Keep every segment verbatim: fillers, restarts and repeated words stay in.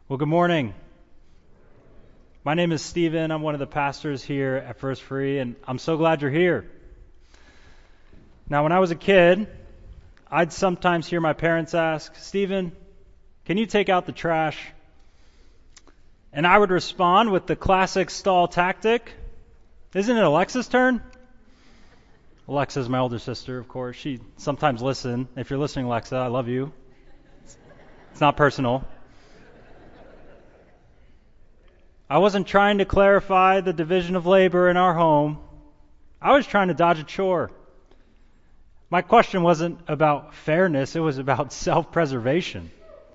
Well, good morning. My name is Stephen. I'm one of the pastors here at First Free, and I'm so glad you're here. Now, when I was a kid, I'd sometimes hear my parents ask, "Stephen, can you take out the trash?" And I would respond with the classic stall tactic, "Isn't it Alexa's turn?" Alexa's my older sister, of course. She sometimes listens. If you're listening, Alexa, I love you. It's not personal. I wasn't trying to clarify the division of labor in our home. I was trying to dodge a chore. My question wasn't about fairness, it was about self-preservation.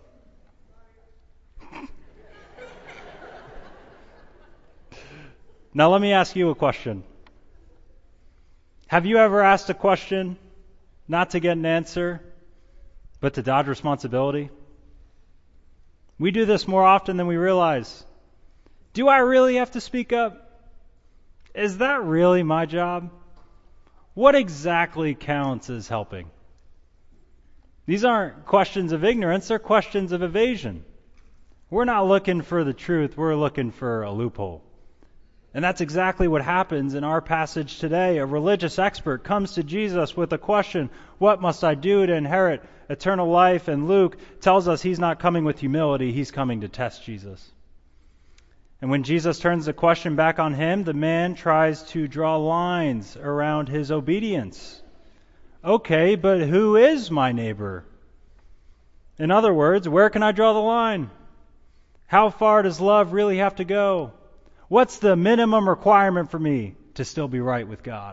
Now let me ask you a question. Have you ever asked a question not to get an answer, but to dodge responsibility? We do this more often than we realize. Do I really have to speak up? Is that really my job? What exactly counts as helping? These aren't questions of ignorance, they're questions of evasion. We're not looking for the truth, we're looking for a loophole. And that's exactly what happens in our passage today. A religious expert comes to Jesus with a question, "What must I do to inherit eternal life?" And Luke tells us he's not coming with humility, he's coming to test Jesus. And when Jesus turns the question back on him, the man tries to draw lines around his obedience. Okay, but who is my neighbor? In other words, where can I draw the line? How far does love really have to go? What's the minimum requirement for me to still be right with God?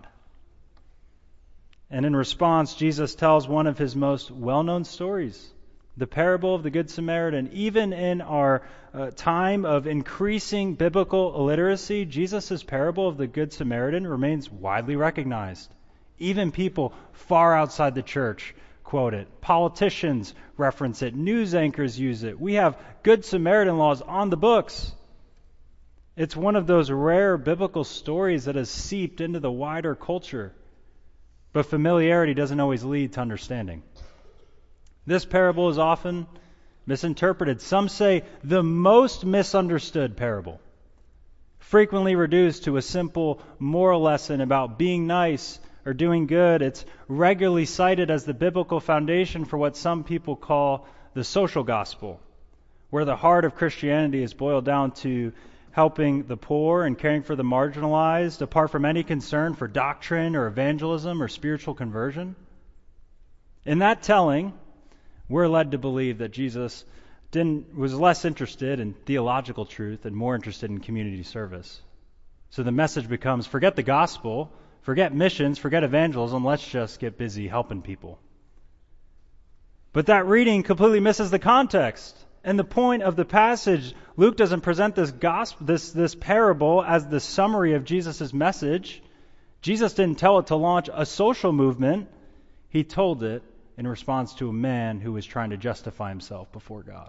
And in response, Jesus tells one of his most well-known stories, the parable of the Good Samaritan. Even in our uh, time of increasing biblical illiteracy, Jesus' parable of the Good Samaritan remains widely recognized. Even people far outside the church quote it. Politicians reference it. News anchors use it. We have Good Samaritan laws on the books. It's one of those rare biblical stories that has seeped into the wider culture. But familiarity doesn't always lead to understanding. This parable is often misinterpreted. Some say the most misunderstood parable, frequently reduced to a simple moral lesson about being nice or doing good. It's regularly cited as the biblical foundation for what some people call the social gospel, where the heart of Christianity is boiled down to helping the poor and caring for the marginalized, apart from any concern for doctrine or evangelism or spiritual conversion. In that telling, we're led to believe that Jesus didn't was less interested in theological truth and more interested in community service. So the message becomes, forget the gospel, forget missions, forget evangelism, let's just get busy helping people. But that reading completely misses the context and the point of the passage. Luke doesn't present this gospel, this, this parable as the summary of Jesus' message. Jesus didn't tell it to launch a social movement. He told it in response to a man who was trying to justify himself before God.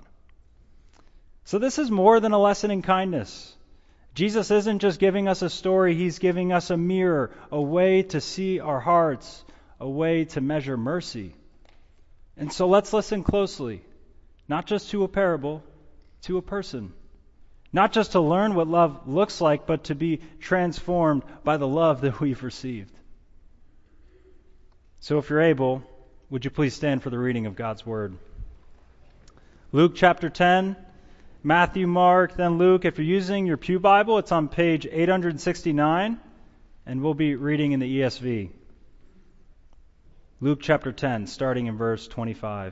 So this is more than a lesson in kindness. Jesus isn't just giving us a story, he's giving us a mirror, a way to see our hearts, a way to measure mercy. And so let's listen closely, not just to a parable, to a person. Not just to learn what love looks like, but to be transformed by the love that we've received. So if you're able, would you please stand for the reading of God's Word? Luke chapter ten, Matthew, Mark, then Luke. If you're using your Pew Bible, it's on page eight sixty-nine, and we'll be reading in the E S V. Luke chapter ten, starting in verse twenty-five.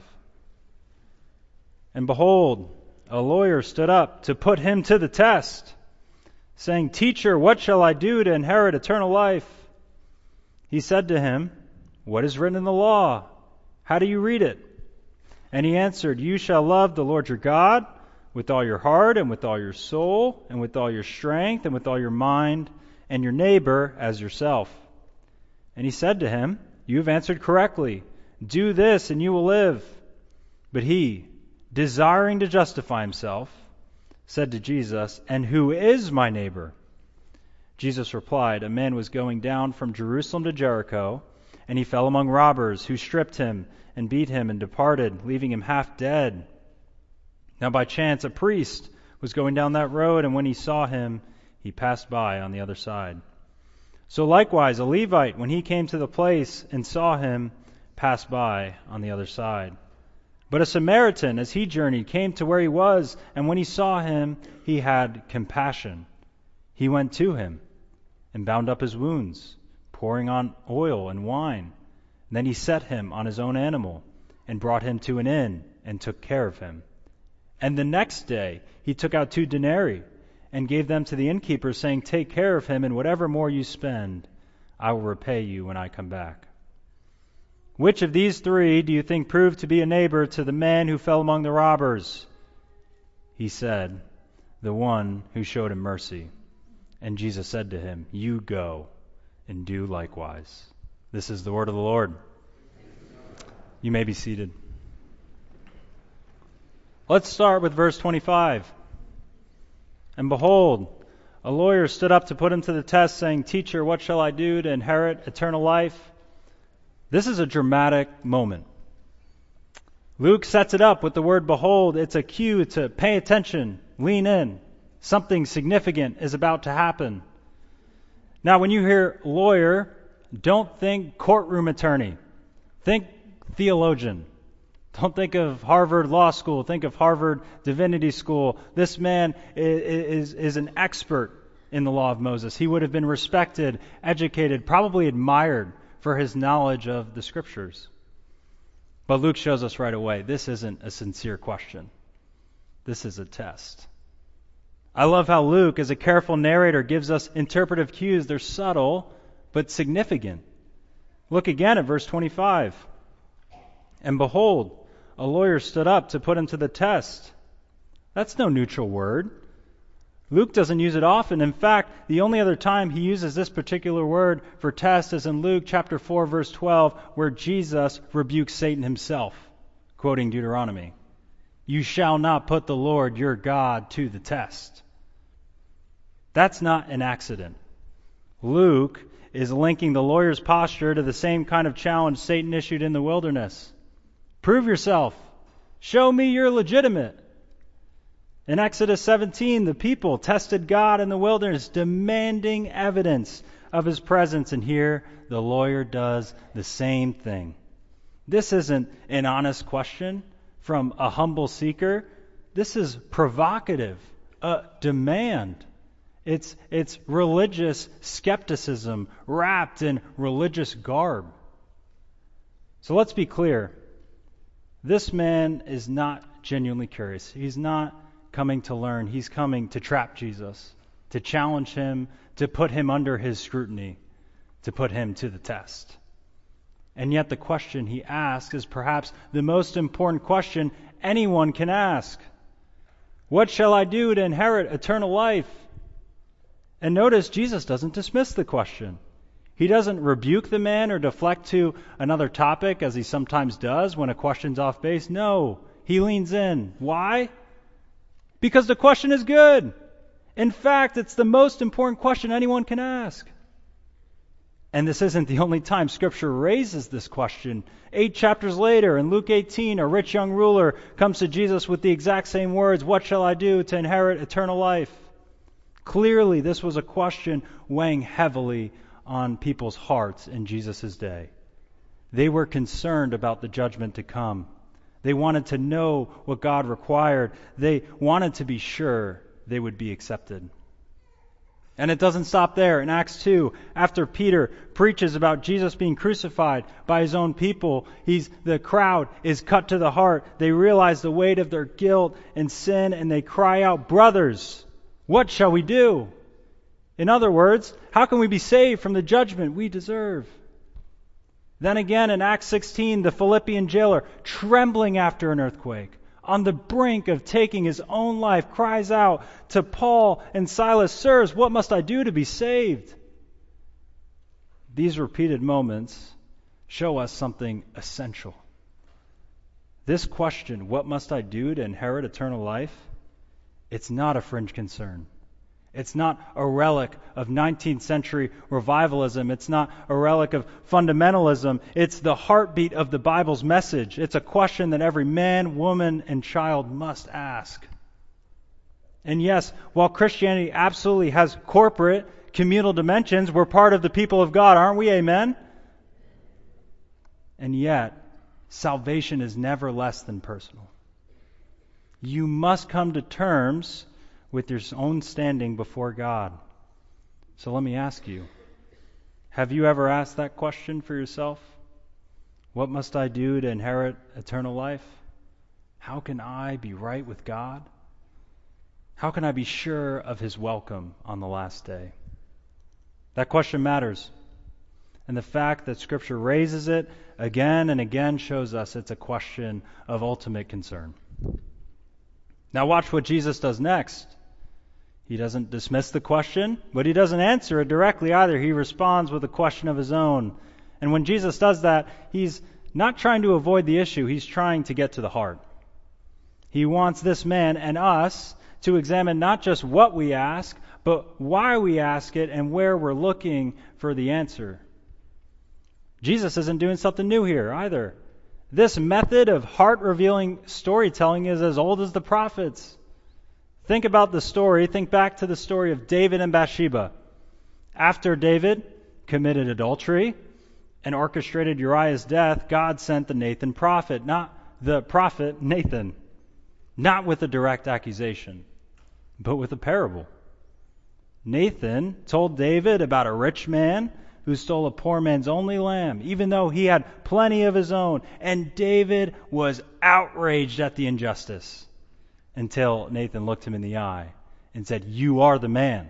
And behold, a lawyer stood up to put him to the test, saying, "Teacher, what shall I do to inherit eternal life?" He said to him, "What is written in the law? How do you read it?" And he answered, "You shall love the Lord your God with all your heart and with all your soul and with all your strength and with all your mind, and your neighbor as yourself." And he said to him, "You have answered correctly. Do this and you will live." But he, desiring to justify himself, said to Jesus, "And who is my neighbor?" Jesus replied, "A man was going down from Jerusalem to Jericho, and he fell among robbers, who stripped him and beat him and departed, leaving him half dead. Now by chance a priest was going down that road, and when he saw him, he passed by on the other side. So likewise a Levite, when he came to the place and saw him, passed by on the other side. But a Samaritan, as he journeyed, came to where he was, and when he saw him, he had compassion. He went to him and bound up his wounds, pouring on oil and wine. And then he set him on his own animal and brought him to an inn and took care of him. And the next day he took out two denarii and gave them to the innkeeper, saying, "Take care of him, and whatever more you spend, I will repay you when I come back." Which of these three do you think proved to be a neighbor to the man who fell among the robbers? He said, "The one who showed him mercy." And Jesus said to him, "You go and do likewise." This is the word of the Lord. You may be seated. Let's start with verse twenty-five. And behold, a lawyer stood up to put him to the test, saying, "Teacher, what shall I do to inherit eternal life?" This is a dramatic moment. Luke sets it up with the word behold. It's a cue to pay attention, lean in. Something significant is about to happen. Now, when you hear lawyer, don't think courtroom attorney. Think theologian. Don't think of Harvard Law School. Think of Harvard Divinity School. This man is, is, is an expert in the law of Moses. He would have been respected, educated, probably admired for his knowledge of the Scriptures. But Luke shows us right away, this isn't a sincere question. This is a test. I love how Luke, as a careful narrator, gives us interpretive cues. They're subtle, but significant. Look again at verse twenty-five. And behold, a lawyer stood up to put him to the test. That's no neutral word. Luke doesn't use it often. In fact, the only other time he uses this particular word for test is in Luke chapter four, verse twelve, where Jesus rebukes Satan himself, quoting Deuteronomy. "You shall not put the Lord your God to the test." That's not an accident. Luke is linking the lawyer's posture to the same kind of challenge Satan issued in the wilderness. Prove yourself. Show me you're legitimate. In Exodus seventeen, the people tested God in the wilderness, demanding evidence of his presence. And here, the lawyer does the same thing. This isn't an honest question from a humble seeker. This is provocative, a demand. It's, it's religious skepticism wrapped in religious garb. So let's be clear. This man is not genuinely curious. He's not coming to learn. He's coming to trap Jesus, to challenge him, to put him under his scrutiny, to put him to the test. And yet the question he asks is perhaps the most important question anyone can ask. What shall I do to inherit eternal life? And notice Jesus doesn't dismiss the question. He doesn't rebuke the man or deflect to another topic as he sometimes does when a question's off base. No, he leans in. Why? Because the question is good. In fact, it's the most important question anyone can ask. And this isn't the only time Scripture raises this question. Eight chapters later, in Luke eighteen, a rich young ruler comes to Jesus with the exact same words, "What shall I do to inherit eternal life?" Clearly, this was a question weighing heavily on people's hearts in Jesus' day. They were concerned about the judgment to come. They wanted to know what God required. They wanted to be sure they would be accepted. And it doesn't stop there. In Acts two, after Peter preaches about Jesus being crucified by his own people, he's, the crowd is cut to the heart. They realize the weight of their guilt and sin, and they cry out, "Brothers, what shall we do?" In other words, how can we be saved from the judgment we deserve? Then again in Acts sixteen, the Philippian jailer, trembling after an earthquake, on the brink of taking his own life, cries out to Paul and Silas, "Sirs, what must I do to be saved?" These repeated moments show us something essential. This question, what must I do to inherit eternal life? It's not a fringe concern. It's not a relic of nineteenth century revivalism. It's not a relic of fundamentalism. It's the heartbeat of the Bible's message. It's a question that every man, woman, and child must ask. And yes, while Christianity absolutely has corporate, communal dimensions, we're part of the people of God, aren't we? Amen? And yet, salvation is never less than personal. You must come to terms with your own standing before God. So let me ask you, have you ever asked that question for yourself? What must I do to inherit eternal life? How can I be right with God? How can I be sure of His welcome on the last day? That question matters. And the fact that Scripture raises it again and again shows us it's a question of ultimate concern. Now watch what Jesus does next. He doesn't dismiss the question, but He doesn't answer it directly either. He responds with a question of His own. And when Jesus does that, He's not trying to avoid the issue. He's trying to get to the heart. He wants this man and us to examine not just what we ask, but why we ask it and where we're looking for the answer. Jesus isn't doing something new here either. This method of heart-revealing storytelling is as old as the prophets. Think about the story. Think back to the story of David and Bathsheba. After David committed adultery and orchestrated Uriah's death, God sent the Nathan prophet, not the prophet Nathan, not with a direct accusation, but with a parable. Nathan told David about a rich man who stole a poor man's only lamb, even though he had plenty of his own. And David was outraged at the injustice until Nathan looked him in the eye and said, "You are the man."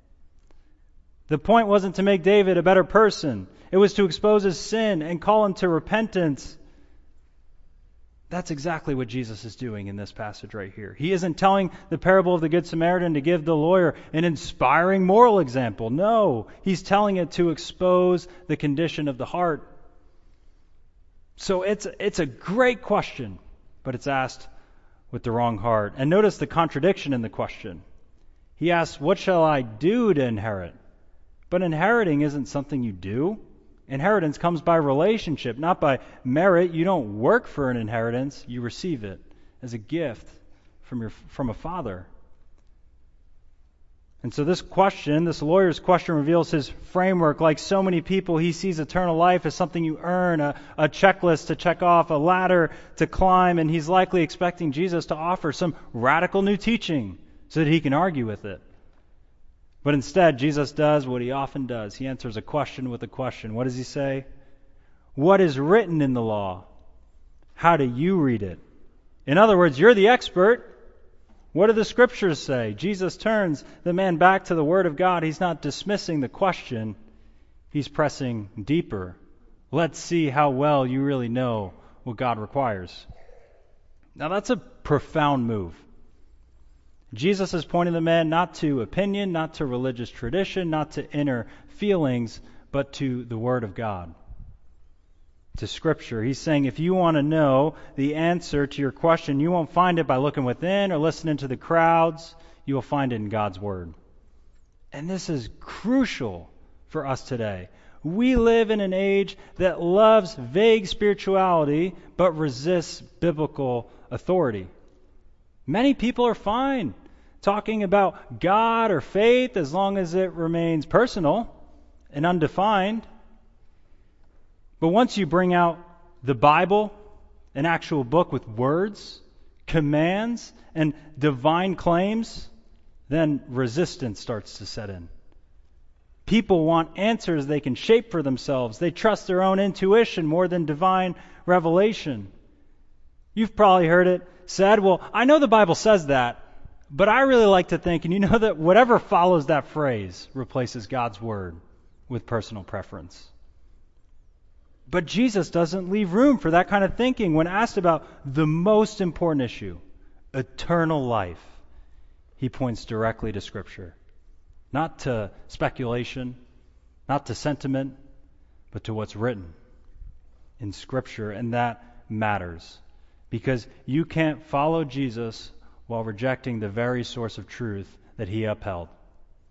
The point wasn't to make David a better person. It was to expose his sin and call him to repentance. That's exactly what Jesus is doing in this passage right here. He isn't telling the parable of the Good Samaritan to give the lawyer an inspiring moral example. No, He's telling it to expose the condition of the heart. So it's, it's a great question, but it's asked with the wrong heart. And notice the contradiction in the question. He asks, "What shall I do to inherit?" But inheriting isn't something you do. Inheritance comes by relationship, not by merit. You don't work for an inheritance. You receive it as a gift from your from a father. And so this question, this lawyer's question, reveals his framework. Like so many people, he sees eternal life as something you earn, a, a checklist to check off, a ladder to climb, and he's likely expecting Jesus to offer some radical new teaching so that he can argue with it. But instead, Jesus does what He often does. He answers a question with a question. What does He say? What is written in the law? How do you read it? In other words, you're the expert. What do the Scriptures say? Jesus turns the man back to the Word of God. He's not dismissing the question. He's pressing deeper. Let's see how well you really know what God requires. Now that's a profound move. Jesus is pointing the man not to opinion, not to religious tradition, not to inner feelings, but to the Word of God, to Scripture. He's saying if you want to know the answer to your question, you won't find it by looking within or listening to the crowds. You will find it in God's Word. And this is crucial for us today. We live in an age that loves vague spirituality but resists biblical authority. Many people are fine talking about God or faith as long as it remains personal and undefined. But once you bring out the Bible, an actual book with words, commands, and divine claims, then resistance starts to set in. People want answers they can shape for themselves. They trust their own intuition more than divine revelation. You've probably heard it said, well, I know the Bible says that, but I really like to think, and you know that whatever follows that phrase replaces God's Word with personal preference. But Jesus doesn't leave room for that kind of thinking when asked about the most important issue, eternal life. He points directly to Scripture, not to speculation, not to sentiment, but to what's written in Scripture, and that matters. Because you can't follow Jesus while rejecting the very source of truth that He upheld.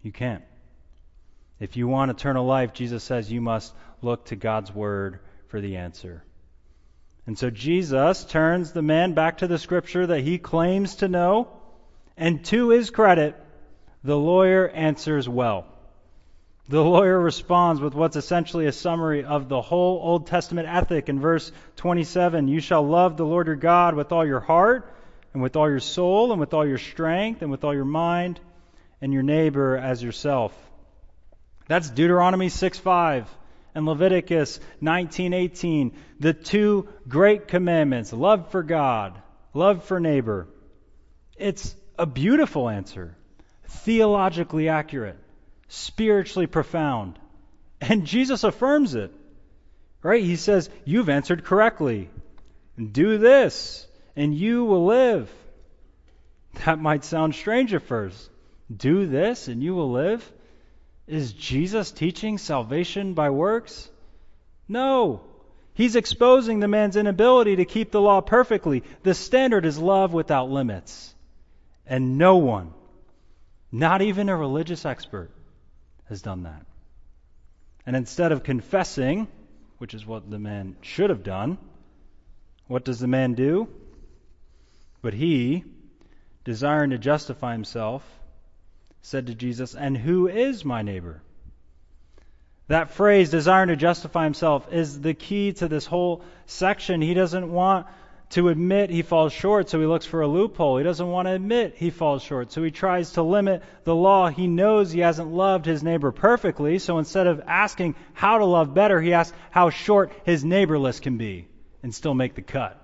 You can't. If you want eternal life, Jesus says you must look to God's word for the answer. And so Jesus turns the man back to the scripture that he claims to know, and to his credit, the lawyer answers well. The lawyer responds with what's essentially a summary of the whole Old Testament ethic in verse twenty-seven. You shall love the Lord your God with all your heart, and with all your soul, and with all your strength, and with all your mind, and your neighbor as yourself. That's Deuteronomy six five and Leviticus nineteen eighteen, the two great commandments, love for God, love for neighbor. It's a beautiful answer, theologically accurate, spiritually profound. And Jesus affirms it, right? He says, you've answered correctly. Do this, and you will live. That might sound strange at first. Do this, and you will live? Is Jesus teaching salvation by works? No. He's exposing the man's inability to keep the law perfectly. The standard is love without limits. And no one, not even a religious expert, has done that. And instead of confessing, which is what the man should have done, what does the man do? But he, desiring to justify himself, said to Jesus, and who is my neighbor? That phrase, desiring to justify himself, is the key to this whole section. He doesn't want to admit he falls short, so he looks for a loophole. He doesn't want to admit he falls short, so he tries to limit the law. He knows he hasn't loved his neighbor perfectly, so instead of asking how to love better, he asks how short his neighbor list can be and still make the cut.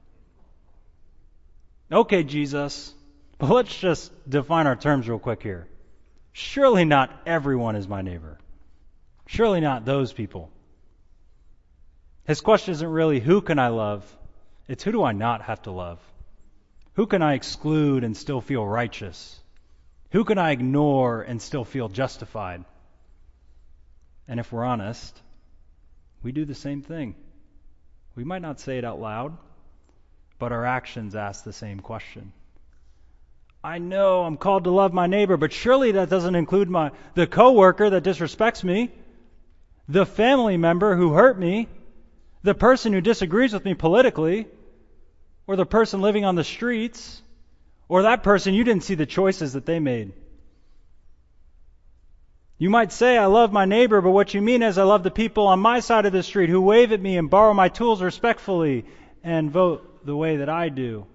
Okay, Jesus, but let's just define our terms real quick here. Surely not everyone is my neighbor. Surely not those people. His question isn't really who can I love? It's who do I not have to love? Who can I exclude and still feel righteous? Who can I ignore and still feel justified? And if we're honest, we do the same thing. We might not say it out loud, but our actions ask the same question. I know I'm called to love my neighbor, but surely that doesn't include my the coworker that disrespects me, the family member who hurt me, the person who disagrees with me politically, or the person living on the streets, or that person you didn't see the choices that they made. You might say, I love my neighbor, but what you mean is I love the people on my side of the street who wave at me and borrow my tools respectfully and vote the way that I do.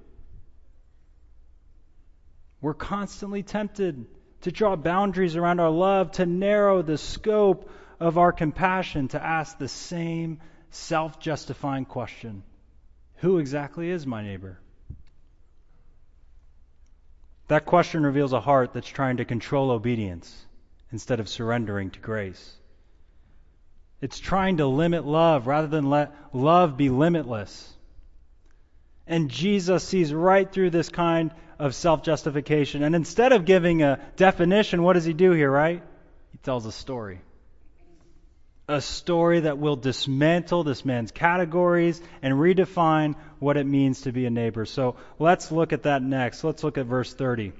We're constantly tempted to draw boundaries around our love, to narrow the scope of our compassion, to ask the same self-justifying question. Who exactly is my neighbor? That question reveals a heart that's trying to control obedience instead of surrendering to grace. It's trying to limit love rather than let love be limitless. And Jesus sees right through this kind of self-justification. And instead of giving a definition, what does he do here, right? He tells a story. A story that will dismantle this man's categories and redefine what it means to be a neighbor. So let's look at that next. Let's look at verse thirty.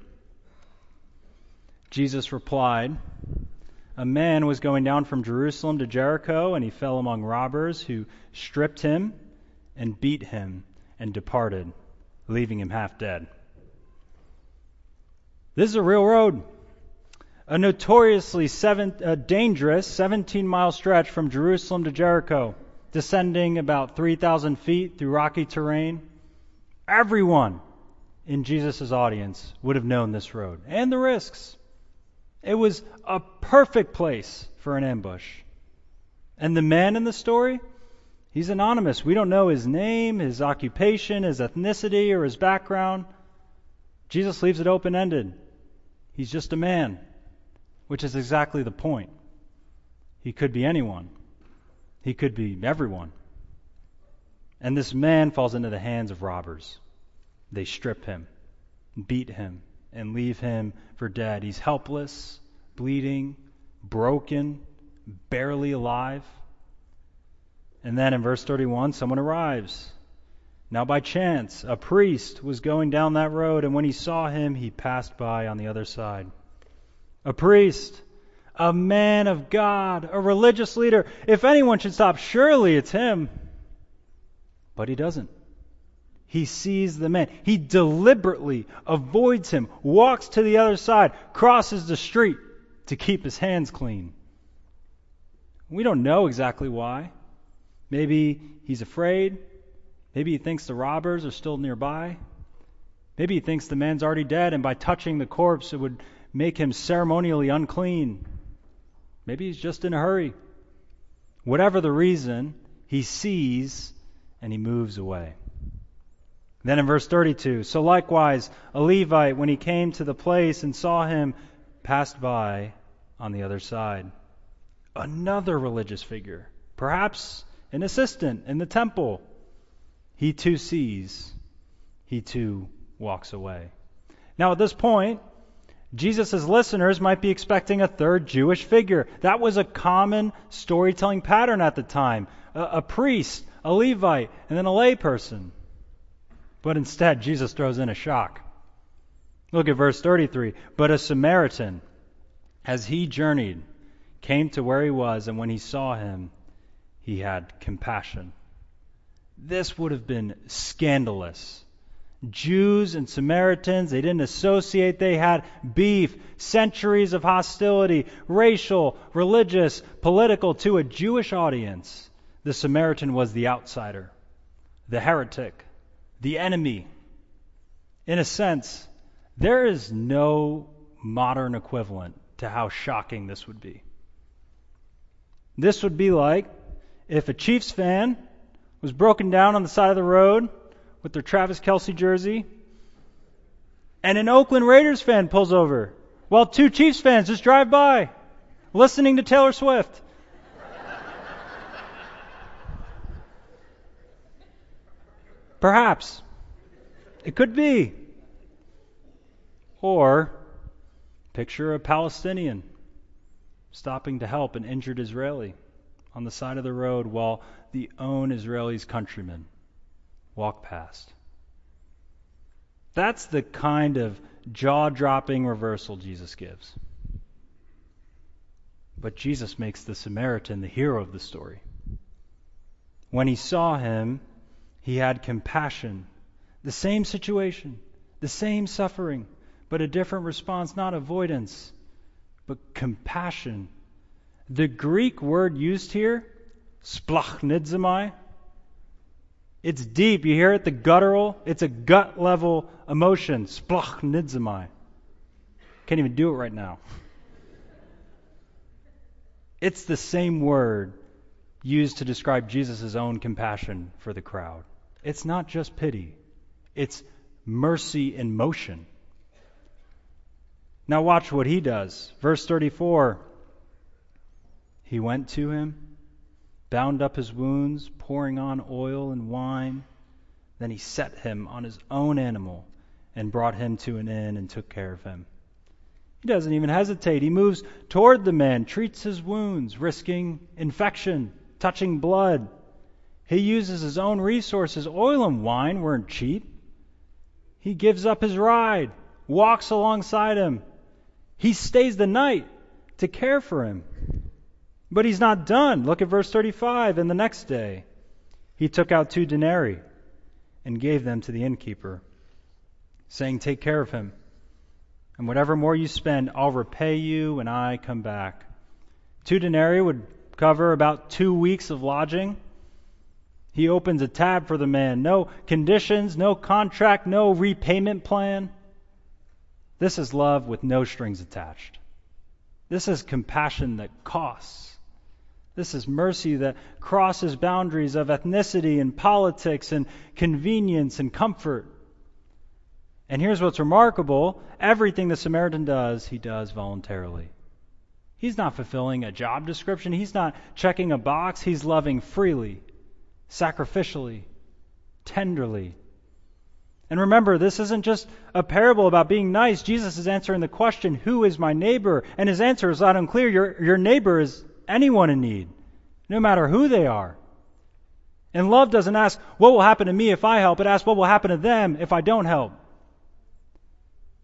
Jesus replied, a man was going down from Jerusalem to Jericho, and he fell among robbers who stripped him and beat him and departed, leaving him half dead. This is a real road. A notoriously seven, uh, dangerous seventeen-mile stretch from Jerusalem to Jericho, descending about three thousand feet through rocky terrain. Everyone in Jesus' audience would have known this road and the risks. It was a perfect place for an ambush. And the man in the story, he's anonymous. We don't know his name, his occupation, his ethnicity, or his background. Jesus leaves it open-ended. He's just a man, which is exactly the point. He could be anyone. He could be everyone. And this man falls into the hands of robbers. They strip him, beat him, and leave him for dead. He's helpless, bleeding, broken, barely alive. And then in verse thirty-one, someone arrives. Now by chance, a priest was going down that road, and when he saw him, he passed by on the other side. a priest, a man of God, a religious leader. If anyone should stop, surely it's him. But he doesn't. He sees the man. He deliberately avoids him, walks to the other side, crosses the street to keep his hands clean. We don't know exactly why. Maybe he's afraid. Maybe he thinks the robbers are still nearby. Maybe he thinks the man's already dead, and by touching the corpse, it would make him ceremonially unclean. Maybe he's just in a hurry. Whatever the reason, he sees and he moves away. Then in verse thirty-two, so likewise a Levite, when he came to the place and saw him, passed by on the other side. Another religious figure, perhaps an assistant in the temple. He too sees. He too walks away. Now at this point, Jesus' listeners might be expecting a third Jewish figure. That was a common storytelling pattern at the time. A, a priest, a Levite, and then a layperson. But instead, Jesus throws in a shock. Look at verse thirty-three. But a Samaritan, as he journeyed, came to where he was, and when he saw him, he had compassion. This would have been scandalous. Jews and Samaritans, they didn't associate, they had beef, centuries of hostility, racial, religious, political, to a Jewish audience. The Samaritan was the outsider, the heretic, the enemy. In a sense, there is no modern equivalent to how shocking this would be. This would be like if a Chiefs fan was broken down on the side of the road with their Travis Kelce jersey, and an Oakland Raiders fan pulls over while two Chiefs fans just drive by, listening to Taylor Swift. Perhaps. It could be. Or picture a Palestinian stopping to help an injured Israeli on the side of the road while the own Israeli's countrymen walk past. That's the kind of jaw-dropping reversal Jesus gives. But Jesus makes the Samaritan the hero of the story. When he saw him, he had compassion. The same situation, the same suffering, but a different response, not avoidance, but compassion. The Greek word used here, splachnidzomai, it's deep. You hear it, the guttural. It's a gut-level emotion, splachnidzomai. Can't even do it right now. It's the same word used to describe Jesus' own compassion for the crowd. It's not just pity. It's mercy in motion. Now watch what he does. Verse thirty-four. He went to him, bound up his wounds, pouring on oil and wine. Then he set him on his own animal and brought him to an inn and took care of him. He doesn't even hesitate. He moves toward the man, treats his wounds, risking infection, touching blood. He uses his own resources. Oil and wine weren't cheap. He gives up his ride, walks alongside him. He stays the night to care for him. But he's not done. Look at verse thirty-five. And the next day, he took out two denarii and gave them to the innkeeper, saying, "Take care of him, and whatever more you spend, I'll repay you when I come back." Two denarii would cover about two weeks of lodging. He opens a tab for the man. No conditions, no contract, no repayment plan. This is love with no strings attached. This is compassion that costs. This is mercy that crosses boundaries of ethnicity and politics and convenience and comfort. And here's what's remarkable. Everything the Samaritan does, he does voluntarily. He's not fulfilling a job description. He's not checking a box. He's loving freely, sacrificially, tenderly. And remember, this isn't just a parable about being nice. Jesus is answering the question, who is my neighbor? And his answer is loud and clear. Your, your neighbor is anyone in need, no matter who they are. And love doesn't ask, what will happen to me if I help? It asks, what will happen to them if I don't help?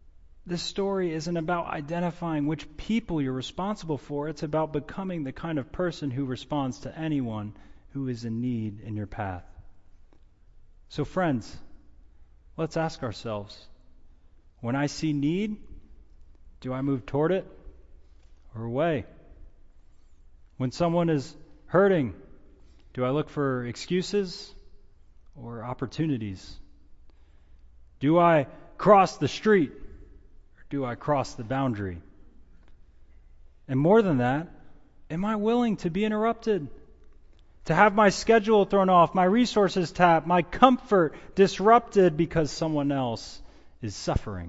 This story isn't about identifying which people you're responsible for. It's about becoming the kind of person who responds to anyone who is in need in your path. So friends, let's ask ourselves, when I see need, do I move toward it or away? When someone is hurting, do I look for excuses or opportunities? Do I cross the street or do I cross the boundary? And more than that, am I willing to be interrupted? To have my schedule thrown off, my resources tapped, my comfort disrupted because someone else is suffering?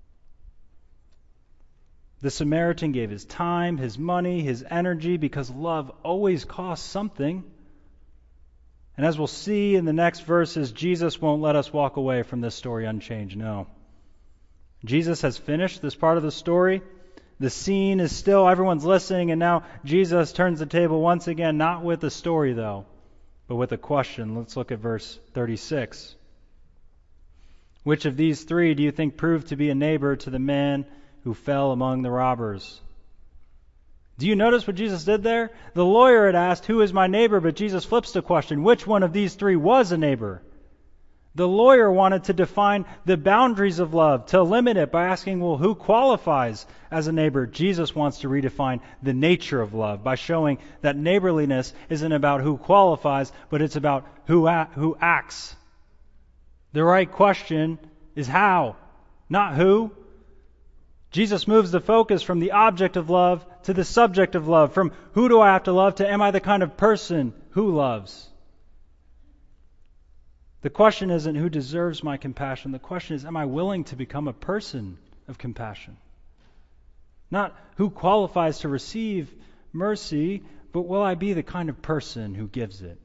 The Samaritan gave his time, his money, his energy, because love always costs something. And as we'll see in the next verses, Jesus won't let us walk away from this story unchanged. No. Jesus has finished this part of the story. The scene is still, everyone's listening, and now Jesus turns the table once again, not with a story though, but with a question. Let's look at verse thirty-six. Which of these three do you think proved to be a neighbor to the man who fell among the robbers? Do you notice what Jesus did there? The lawyer had asked, who is my neighbor? But Jesus flips the question, which one of these three was a neighbor? The lawyer wanted to define the boundaries of love, to limit it by asking, well, who qualifies as a neighbor? Jesus wants to redefine the nature of love by showing that neighborliness isn't about who qualifies, but it's about who a- who acts. The right question is how, not who. Jesus moves the focus from the object of love to the subject of love, from who do I have to love to am I the kind of person who loves? The question isn't who deserves my compassion. The question is, am I willing to become a person of compassion? Not who qualifies to receive mercy, but will I be the kind of person who gives it?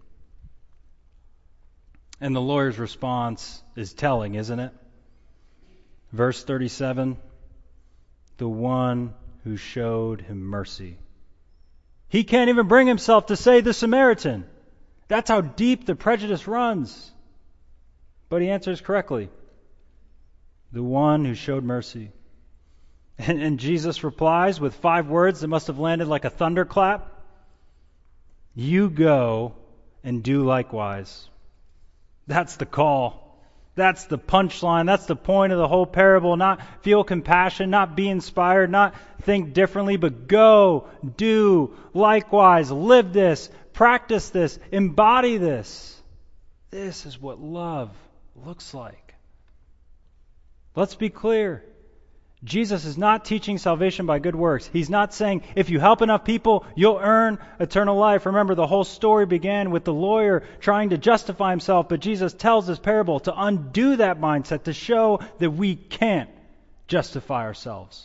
And the lawyer's response is telling, isn't it? Verse thirty-seven, the one who showed him mercy. He can't even bring himself to say the Samaritan. That's how deep the prejudice runs. But he answers correctly. The one who showed mercy. And, and Jesus replies with five words that must have landed like a thunderclap. You go and do likewise. That's the call. That's the punchline. That's the point of the whole parable. Not feel compassion, not be inspired, not think differently, but go, do, likewise, live this, practice this, embody this. This is what love looks like. Let's be clear. Jesus is not teaching salvation by good works. He's not saying if you help enough people, you'll earn eternal life. Remember, the whole story began with the lawyer trying to justify himself, but Jesus tells this parable to undo that mindset, to show that we can't justify ourselves.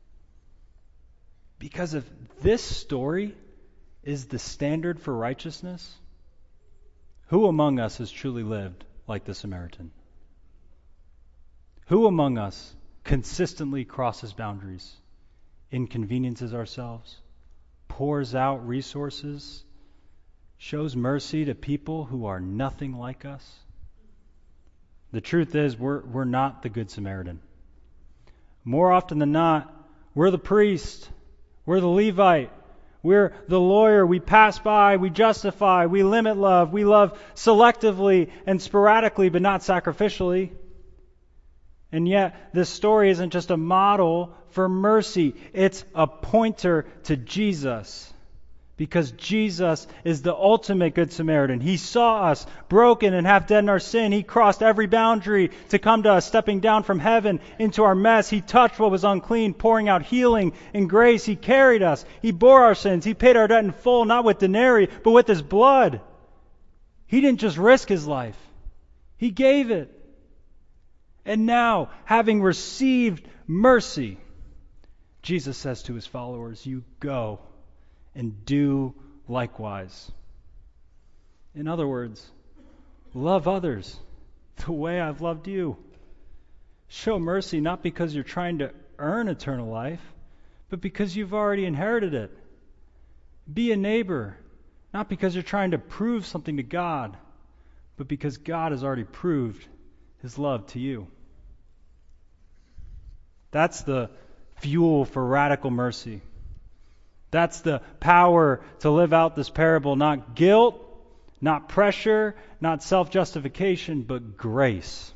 Because if this story is the standard for righteousness, who among us has truly lived like the Samaritan? Who among us consistently crosses boundaries, inconveniences ourselves, pours out resources, shows mercy to people who are nothing like us? The truth is, we're, we're not the Good Samaritan. More often than not, we're the priest, we're the Levite, we're the lawyer. We pass by, we justify, we limit love, we love selectively and sporadically, but not sacrificially. And yet, this story isn't just a model for mercy. It's a pointer to Jesus. Because Jesus is the ultimate Good Samaritan. He saw us broken and half dead in our sin. He crossed every boundary to come to us, stepping down from heaven into our mess. He touched what was unclean, pouring out healing and grace. He carried us. He bore our sins. He paid our debt in full, not with denarii, but with His blood. He didn't just risk His life. He gave it. And now, having received mercy, Jesus says to His followers, you go and do likewise. In other words, love others the way I've loved you. Show mercy not because you're trying to earn eternal life, but because you've already inherited it. Be a neighbor, not because you're trying to prove something to God, but because God has already proved His love to you. That's the fuel for radical mercy. That's the power to live out this parable. Not guilt, not pressure, not self-justification, but grace.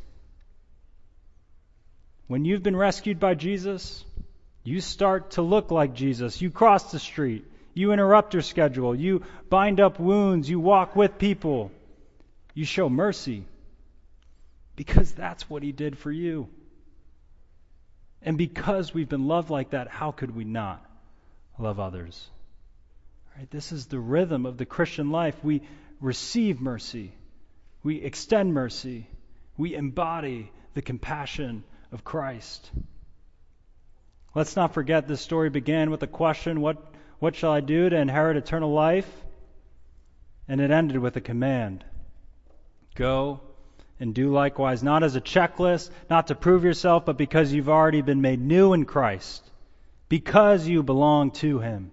When you've been rescued by Jesus, you start to look like Jesus. You cross the street. You interrupt your schedule. You bind up wounds. You walk with people. You show mercy. Because that's what he did for you. And because we've been loved like that, how could we not love others? Right? This is the rhythm of the Christian life. We receive mercy. We extend mercy. We embody the compassion of Christ. Let's not forget this story began with the question, what, what shall I do to inherit eternal life? And it ended with a command. Go and do likewise, not as a checklist, not to prove yourself, but because you've already been made new in Christ, because you belong to him.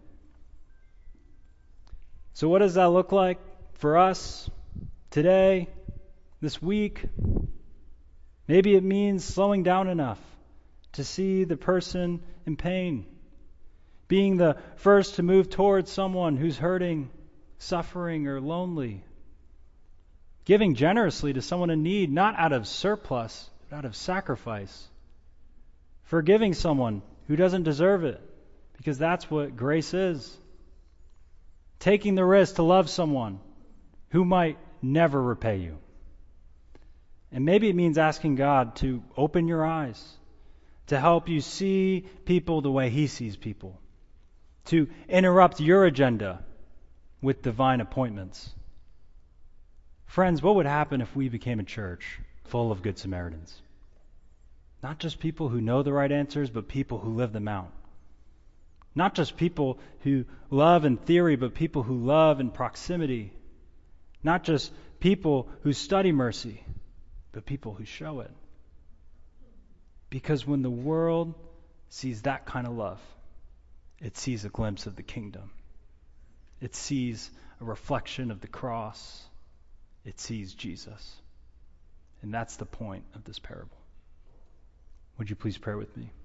So what does that look like for us today, this week? Maybe it means slowing down enough to see the person in pain, being the first to move towards someone who's hurting, suffering, or lonely, giving generously to someone in need, not out of surplus, but out of sacrifice, forgiving someone who doesn't deserve it, because that's what grace is, taking the risk to love someone who might never repay you. And maybe it means asking God to open your eyes, to help you see people the way he sees people, to interrupt your agenda with divine appointments. Friends, what would happen if we became a church full of Good Samaritans? Not just people who know the right answers, but people who live them out. Not just people who love in theory, but people who love in proximity. Not just people who study mercy, but people who show it. Because when the world sees that kind of love, it sees a glimpse of the kingdom. It sees a reflection of the cross. It sees Jesus. And that's the point of this parable. Would you please pray with me?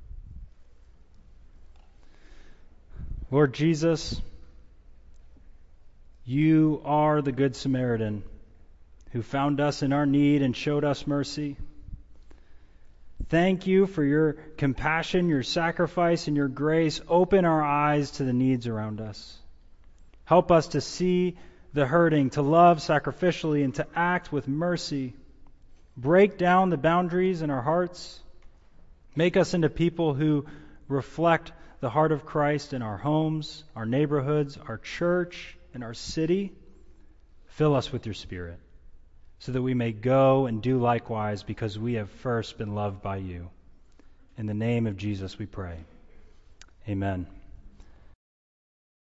Lord Jesus, you are the Good Samaritan who found us in our need and showed us mercy. Thank you for your compassion, your sacrifice, and your grace. Open our eyes to the needs around us. Help us to see the hurting, to love sacrificially, and to act with mercy. Break down the boundaries in our hearts. Make us into people who reflect the heart of Christ in our homes, our neighborhoods, our church, and our city. Fill us with your Spirit, so that we may go and do likewise, because we have first been loved by you. In the name of Jesus we pray. Amen.